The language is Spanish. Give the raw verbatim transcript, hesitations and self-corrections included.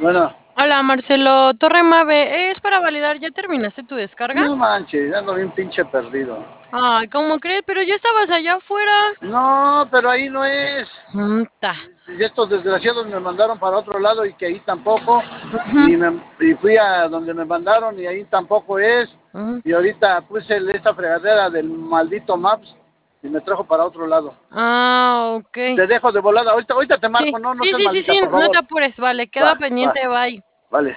Bueno, Hola, Marcelo. Torre Mave, es para validar, ¿ya terminaste tu descarga? no manches, ando bien pinche perdido. Ay, ¿cómo crees? Pero ya estabas allá afuera. No, pero ahí no es. Mm, ta. Y estos desgraciados me mandaron para otro lado y que ahí tampoco. Ujú, Y, me, y fui a donde me mandaron y ahí tampoco es. ujú. Y ahorita puse esta fregadera del maldito Maps y me trajo para otro lado. Ah, ok. Te dejo de volada. Ahorita, ahorita te Sí, marco, no, no sí, seas sí, sí, maldita, sí, por no te favor. apures, vale, queda Va, va, pendiente, bye. vale.